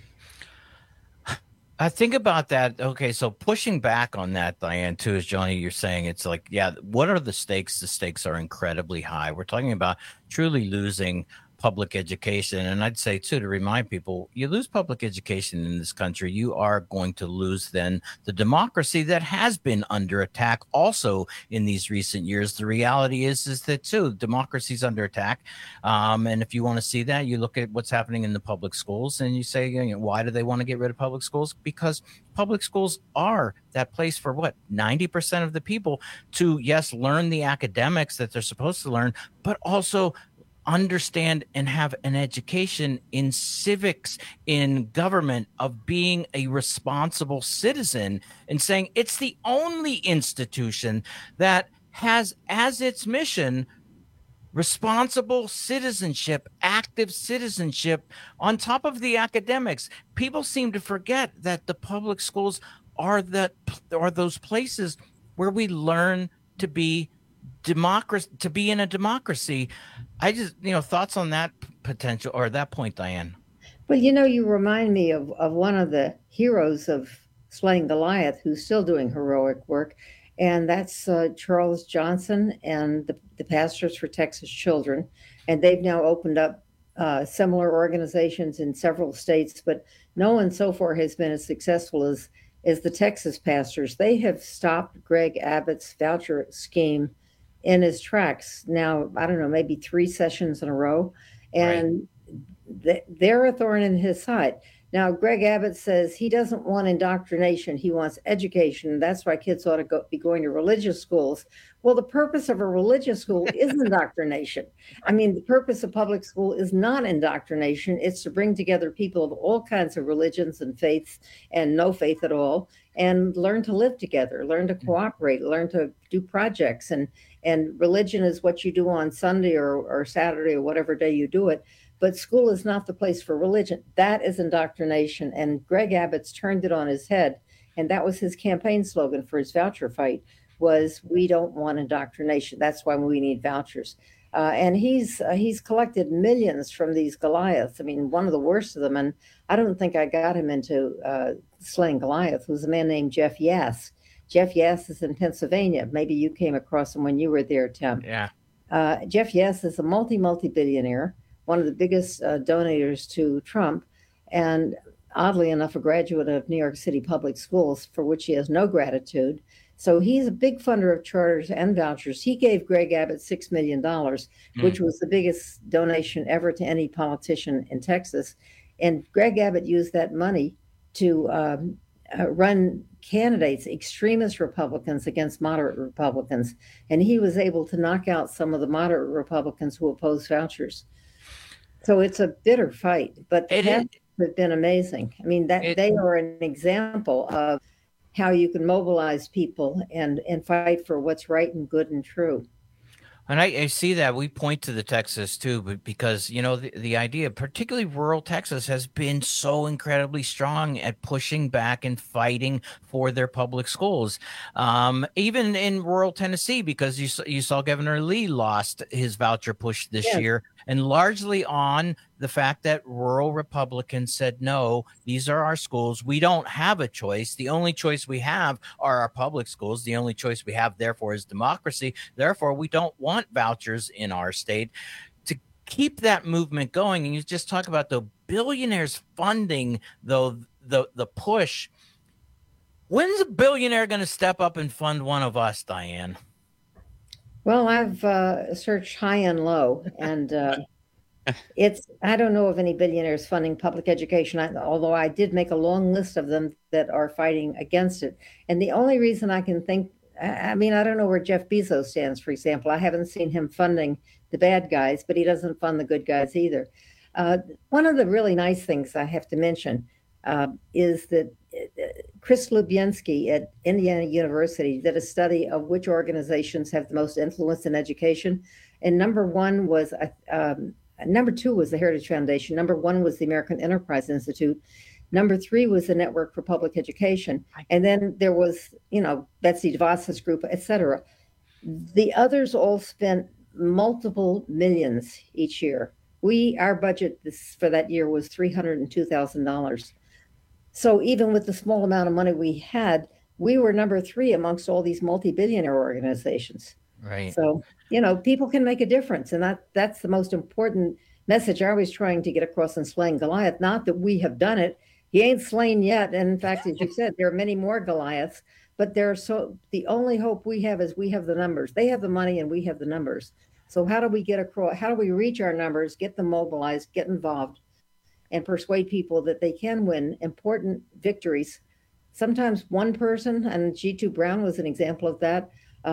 I think about that. Okay, so pushing back on that, Diane, too, as Johnny, you're saying, it's like, what are the stakes? The stakes are incredibly high. We're talking about truly losing public education. And I'd say, too, to remind people, you lose public education in this country, you are going to lose then the democracy that has been under attack also in these recent years. The reality is that, too, democracy's under attack. And if you want to see that, you look at what's happening in the public schools and you say, why do they want to get rid of public schools? Because public schools are that place for 90% of the people to, yes, learn the academics that they're supposed to learn, but also understand and have an education in civics, in government, of being a responsible citizen, and saying it's the only institution that has as its mission responsible citizenship, active citizenship on top of the academics. People seem to forget that the public schools are those places where we learn to be democracy, to be in a democracy. I just, thoughts on that potential or that point, Diane? Well, you remind me of one of the heroes of slaying Goliath, who's still doing heroic work. And that's Charles Johnson and the Pastors for Texas Children. And they've now opened up similar organizations in several states, but no one so far has been as successful as the Texas pastors. They have stopped Greg Abbott's voucher scheme in his tracks now, I don't know, maybe 3 sessions in a row. And they're a thorn in his side. Now, Greg Abbott says he doesn't want indoctrination. He wants education. That's why kids ought to be going to religious schools. Well, the purpose of a religious school is indoctrination. I mean, the purpose of public school is not indoctrination. It's to bring together people of all kinds of religions and faiths and no faith at all, and learn to live together, learn to cooperate, learn to do projects. And religion is what you do on Sunday or Saturday or whatever day you do it. But school is not the place for religion. That is indoctrination. And Greg Abbott's turned it on his head. And that was his campaign slogan for his voucher fight was, we don't want indoctrination. That's why we need vouchers. And he's collected millions from these Goliaths. I mean, one of the worst of them, and I don't think I got him into slaying Goliath, was a man named Jeff Yass. Jeff Yass is in Pennsylvania. Maybe you came across him when you were there, Tim. Yeah. Jeff Yass is a multi-billionaire, one of the biggest donators to Trump, and oddly enough, a graduate of New York City public schools, for which he has no gratitude. So he's a big funder of charters and vouchers. He gave Greg Abbott $6 million, which was the biggest donation ever to any politician in Texas. And Greg Abbott used that money to run candidates, extremist Republicans against moderate Republicans. And he was able to knock out some of the moderate Republicans who oppose vouchers. So it's a bitter fight, but the candidates have been amazing. I mean, they are an example of how you can mobilize people and fight for what's right and good and true. And I see that we point to the Texas too, but because, you know, the idea, particularly rural Texas, has been so incredibly strong at pushing back and fighting for their public schools. Even in rural Tennessee, because you saw Governor Lee lost his voucher push this year, and largely on the fact that rural Republicans said, no, these are our schools. We don't have a choice. The only choice we have are our public schools. The only choice we have, therefore, is democracy. Therefore, we don't want vouchers in our state. To keep that movement going, and you just talk about the billionaires funding the push. When's a billionaire going to step up and fund one of us, Diane? Well, I've searched high and low, and I don't know of any billionaires funding public education, although I did make a long list of them that are fighting against it. And the only reason I can think, I mean, I don't know where Jeff Bezos stands, for example. I haven't seen him funding the bad guys, but he doesn't fund the good guys either. One of the really nice things I have to mention is that Chris Lubienski at Indiana University did a study of which organizations have the most influence in education. And number two was the Heritage Foundation. Number one was the American Enterprise Institute. Number three was the Network for Public Education. And then there was, Betsy DeVos's group, et cetera. The others all spent multiple millions each year. Our budget for that year was $302,000. So even with the small amount of money we had, we were number three amongst all these multi-billionaire organizations. Right. So, people can make a difference. And that's the most important message I was trying to get across in Slaying Goliath. Not that we have done it. He ain't slain yet. And in fact, as you said, there are many more Goliaths, but the only hope we have is we have the numbers. They have the money and we have the numbers. So how do we get across? How do we reach our numbers, get them mobilized, get involved, and persuade people that they can win important victories? Sometimes one person, and G2 Brown was an example of that,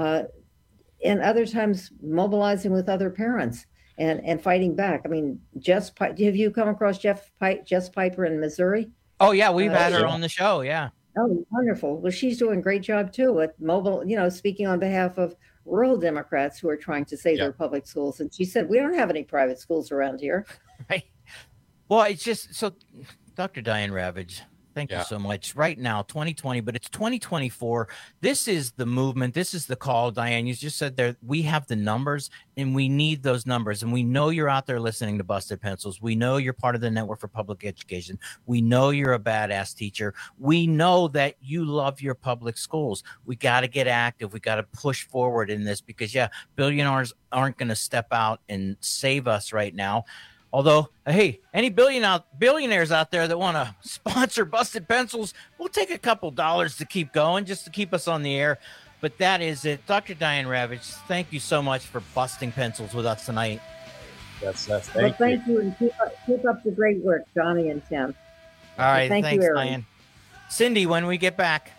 and other times mobilizing with other parents and fighting back. I mean, have you come across Jess Piper in Missouri? Oh, yeah, we've had her on the show, yeah. Oh, wonderful. Well, she's doing a great job, too, at speaking on behalf of rural Democrats who are trying to save their public schools. And she said, we don't have any private schools around here. Right. Well, it's just so, Dr. Diane Ravitch, thank you so much. Right now, 2020, but it's 2024. This is the movement. This is the call, Diane. You just said there, we have the numbers and we need those numbers. And we know you're out there listening to Busted Pencils. We know you're part of the Network for Public Education. We know you're a badass teacher. We know that you love your public schools. We got to get active. We got to push forward in this because, billionaires aren't going to step out and save us right now. Although, hey, any billionaires out there that want to sponsor Busted Pencils, we'll take a couple dollars to keep going, just to keep us on the air. But that is it. Dr. Diane Ravitch, thank you so much for busting pencils with us tonight. Thank you, and keep up the great work, Johnny and Tim. All right, Thanks, Diane. Cindy, when we get back.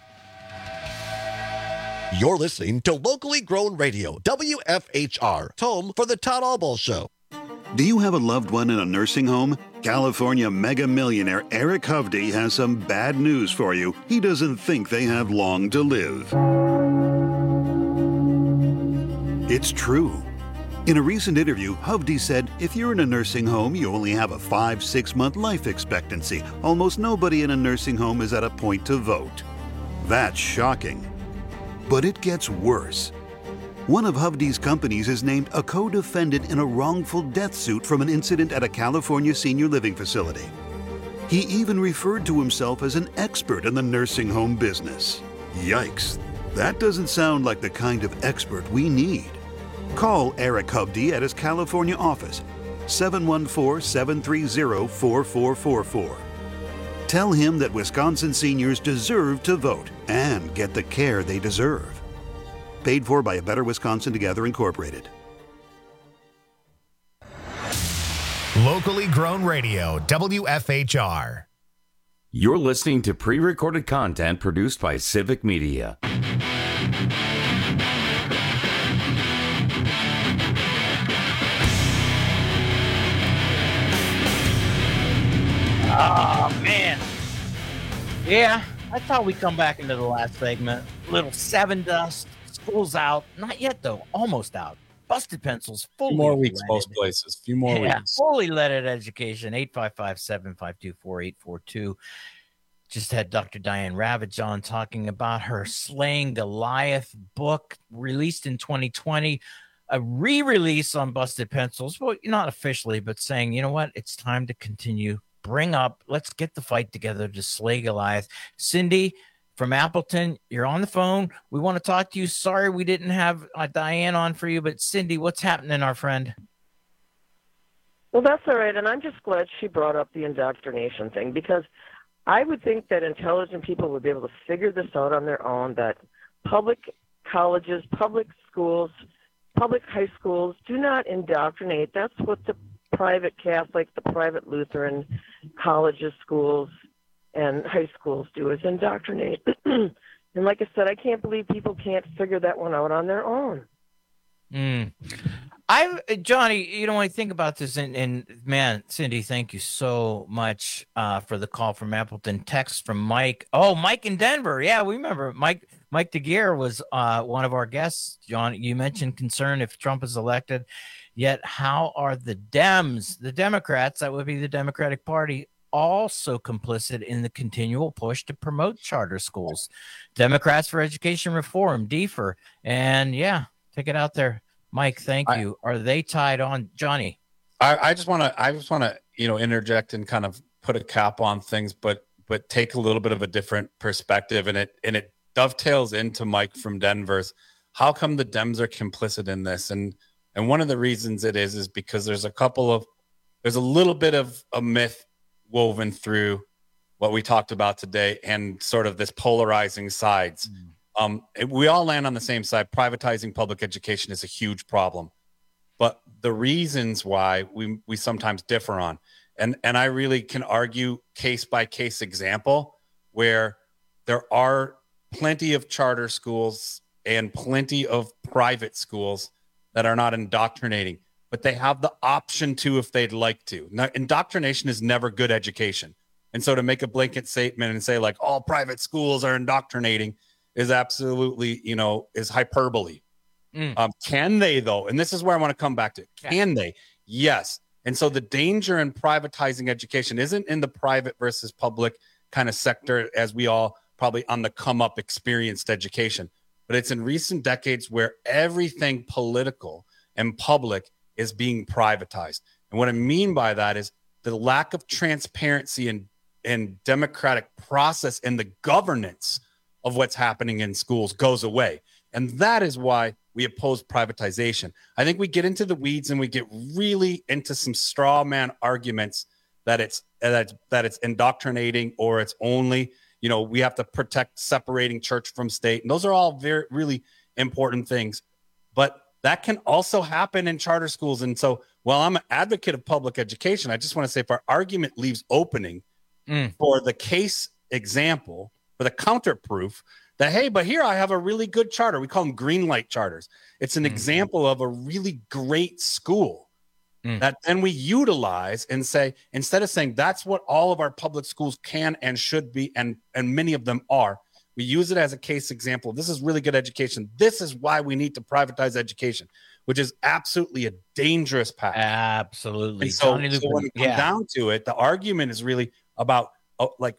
You're listening to Locally Grown Radio, WFHR, home for the Todd Albaugh Show. Do you have a loved one in a nursing home? California mega millionaire Eric Hovde has some bad news for you. He doesn't think they have long to live. It's true. In a recent interview, Hovde said, if you're in a nursing home, you only have a 5-6 month life expectancy. Almost nobody in a nursing home is at a point to vote. That's shocking. But it gets worse. One of Hovde's companies is named a co-defendant in a wrongful death suit from an incident at a California senior living facility. He even referred to himself as an expert in the nursing home business. Yikes, that doesn't sound like the kind of expert we need. Call Eric Hovde at his California office, 714-730-4444. Tell him that Wisconsin seniors deserve to vote and get the care they deserve. Paid for by A Better Wisconsin Together, Incorporated. Locally Grown Radio, WFHR. You're listening to pre-recorded content produced by Civic Media. Oh, man. Yeah, I thought we'd come back into the last segment. Little 7 dust. School's out. Not yet, though. Almost out. Busted Pencils. Fully few more weeks, leaded. most places. Few more weeks. Fully leaded education. 855-752-4842. Just had Dr. Diane Ravitch on talking about her Slaying Goliath book released in 2020. A re-release on Busted Pencils. Well, not officially, but saying, you know what? It's time to continue. Let's get the fight together to slay Goliath. Cindy from Appleton, you're on the phone. We want to talk to you. Sorry we didn't have Diane on for you, but Cindy, what's happening, our friend? Well, that's all right, and I'm just glad she brought up the indoctrination thing, because I would think that intelligent people would be able to figure this out on their own, that public colleges, public schools, public high schools do not indoctrinate. That's what the private Catholic, the private Lutheran colleges, schools, and high schools do, is indoctrinate. And like I said, I can't believe people can't figure that one out on their own. Johnny, when I think about this, and man, Cindy, thank you so much for the call from Appleton. Text from Mike. Oh, Mike in Denver. Yeah, we remember Mike DeGear was one of our guests. John, you mentioned concern if Trump is elected. Yet how are the Dems, the Democrats, that would be the Democratic Party, also complicit in the continual push to promote charter schools? Democrats for Education Reform, DFER, and yeah, take it out there. Mike, thank you. Are they tied on? Johnny? I just want to, interject and kind of put a cap on things, but take a little bit of a different perspective, and it dovetails into Mike from Denver's. How come the Dems are complicit in this? And one of the reasons it is because there's a little bit of a myth woven through what we talked about today and sort of this polarizing sides. We all land on the same side. Privatizing public education is a huge problem, but the reasons why we sometimes differ on, and I really can argue case by case example where there are plenty of charter schools and plenty of private schools that are not indoctrinating, but they have the option to if they'd like to. Now, indoctrination is never good education. And so to make a blanket statement and say like all private schools are indoctrinating is absolutely, is hyperbole. Can they though? And this is where I want to come back to. Can they? Yes. And so the danger in privatizing education isn't in the private versus public kind of sector, as we all probably on the come up experienced education, but it's in recent decades where everything political and public is being privatized. And what I mean by that is the lack of transparency and democratic process and the governance of what's happening in schools goes away. And that is why we oppose privatization. I think we get into the weeds and we get really into some straw man arguments that it's indoctrinating, or it's only, we have to protect separating church from state. And those are all really important things. But That can also happen in charter schools. And so while I'm an advocate of public education, I just want to say if our argument leaves opening for the case example, for the counter proof that, hey, but here I have a really good charter. We call them green light charters. It's an example of a really great school that then we utilize and say, instead of saying that's what all of our public schools can and should be, and many of them are, we use it as a case example. This is really good education. This is why we need to privatize education, which is absolutely a dangerous path. Absolutely. And so when it comes down to it, the argument is really about like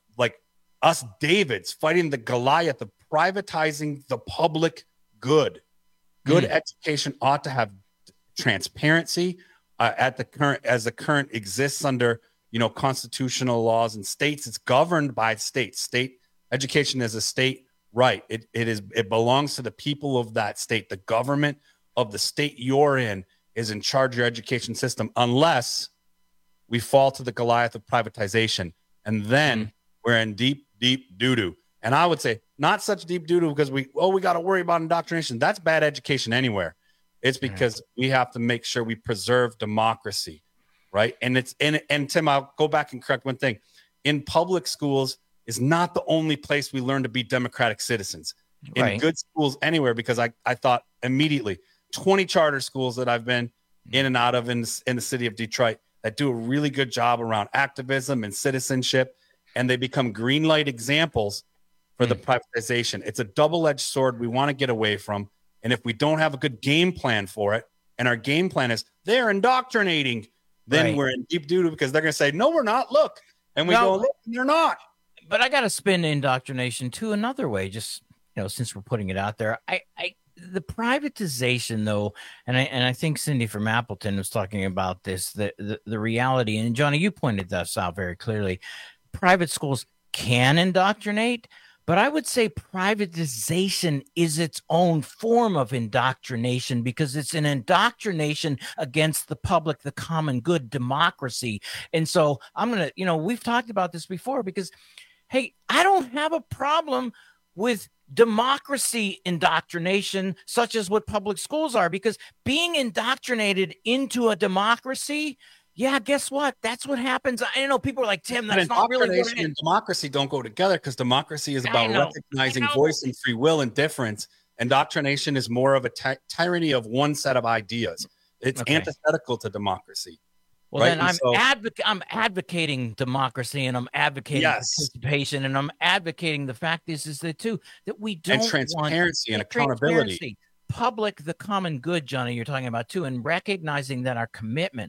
us Davids fighting the Goliath of privatizing the public good. Good education ought to have transparency at the current exists under constitutional laws and states. It's governed by states. State education is a state right. It belongs to the people of that state. The government of the state you're in is in charge of your education system, unless we fall to the Goliath of privatization, and then we're in deep doo-doo. And I would say not such deep doo-doo because we got to worry about indoctrination. That's bad education anywhere. It's because we have to make sure we preserve democracy, right? And Tim, I'll go back and correct one thing. In public schools is not the only place we learn to be democratic citizens. In good schools anywhere, because I thought immediately 20 charter schools that I've been in and out of in the city of Detroit that do a really good job around activism and citizenship, and they become green light examples for the privatization. It's a double-edged sword we want to get away from. And if we don't have a good game plan for it, and our game plan is they're indoctrinating, then we're in deep doo-doo because they're going to say, no, we're not. Look. And we go, look, they're not. But I got to spin indoctrination to another way, just, since we're putting it out there. The privatization, though, and I think Cindy from Appleton was talking about this, the reality, and Johnny, you pointed this out very clearly. Private schools can indoctrinate, but I would say privatization is its own form of indoctrination because it's an indoctrination against the public, the common good, democracy. And so I'm going to, we've talked about this before because, hey, I don't have a problem with democracy indoctrination, such as what public schools are, because being indoctrinated into a democracy, yeah, guess what? That's what happens. I know people are like, Tim, that's not really what it is. And democracy don't go together because democracy is about recognizing voice and free will and difference. Indoctrination is more of a tyranny of one set of ideas. It's antithetical to democracy. Well, then I'm advocating democracy, and I'm advocating participation, and I'm advocating the fact is that we don't want transparency and accountability. Public, the common good, Johnny, you're talking about too, and recognizing that our commitment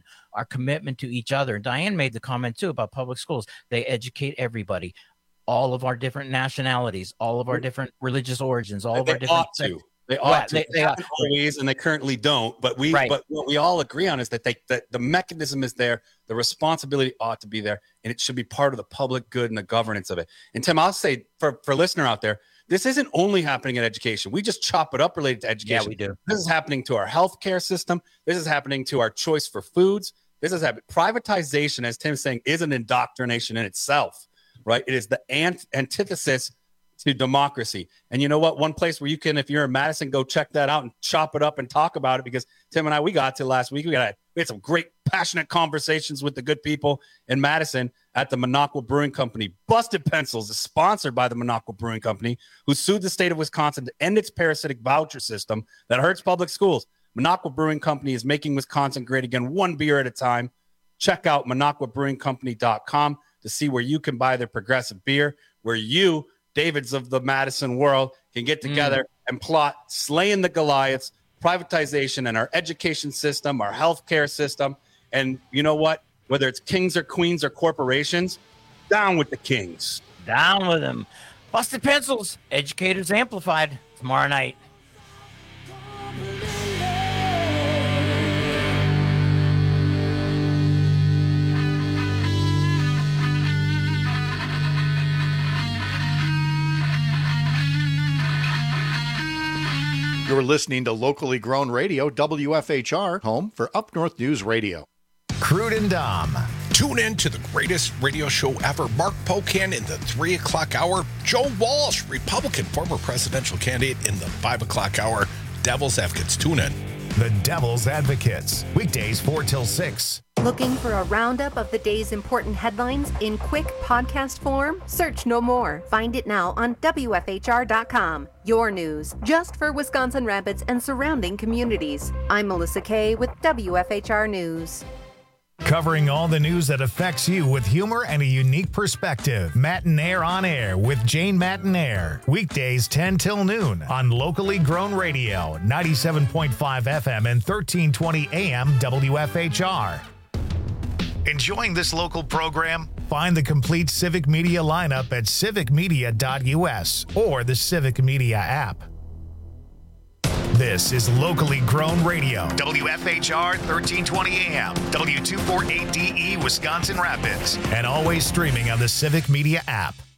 to each other. Diane made the comment too about public schools. They educate everybody, all of our different nationalities, all of our different religious origins, all of our different. They ought to. They haven't always, and they currently don't. But what we all agree on is that the mechanism is there, the responsibility ought to be there, and it should be part of the public good and the governance of it. And Tim, I'll say for listener out there, this isn't only happening in education. We just chop it up related to education. Yeah, we do. This is happening to our healthcare system. This is happening to our choice for foods. This is happening. Privatization, as Tim's saying, is an indoctrination in itself, right? It is the antithesis to democracy. And you know what? One place where you can, if you're in Madison, go check that out and chop it up and talk about it, because Tim and I, we got to last week. We had some great, passionate conversations with the good people in Madison at the Minocqua Brewing Company. Busted Pencils is sponsored by the Minocqua Brewing Company, who sued the state of Wisconsin to end its parasitic voucher system that hurts public schools. Minocqua Brewing Company is making Wisconsin great again, one beer at a time. Check out MinocquaBrewingCompany.com to see where you can buy their progressive beer, where you, Davids of the Madison world, can get together and plot slaying the Goliaths, privatization, and our education system, our healthcare system. And you know what? Whether it's kings or queens or corporations, down with the kings. Down with them. Busted Pencils, Educators Amplified, tomorrow night. You're listening to locally grown radio, WFHR, home for Up North News Radio. Crude and Dom. Tune in to the greatest radio show ever. Mark Pocan in the 3 o'clock hour. Joe Walsh, Republican former presidential candidate, in the 5 o'clock hour. Devil's Advocates. Tune in. The Devil's Advocates, weekdays 4 till 6. Looking for a roundup of the day's important headlines in quick podcast form? Search no more. Find it now on WFHR.com. Your news, just for Wisconsin Rapids and surrounding communities. I'm Melissa Kay with WFHR News. Covering all the news that affects you with humor and a unique perspective. Matinaire on Air with Jane Matinaire. Weekdays 10 till noon on locally grown radio, 97.5 FM and 1320 AM WFHR. Enjoying this local program? Find the complete Civic Media lineup at civicmedia.us or the Civic Media app. This is locally grown radio, WFHR 1320 AM, W248DE Wisconsin Rapids, and always streaming on the Civic Media app.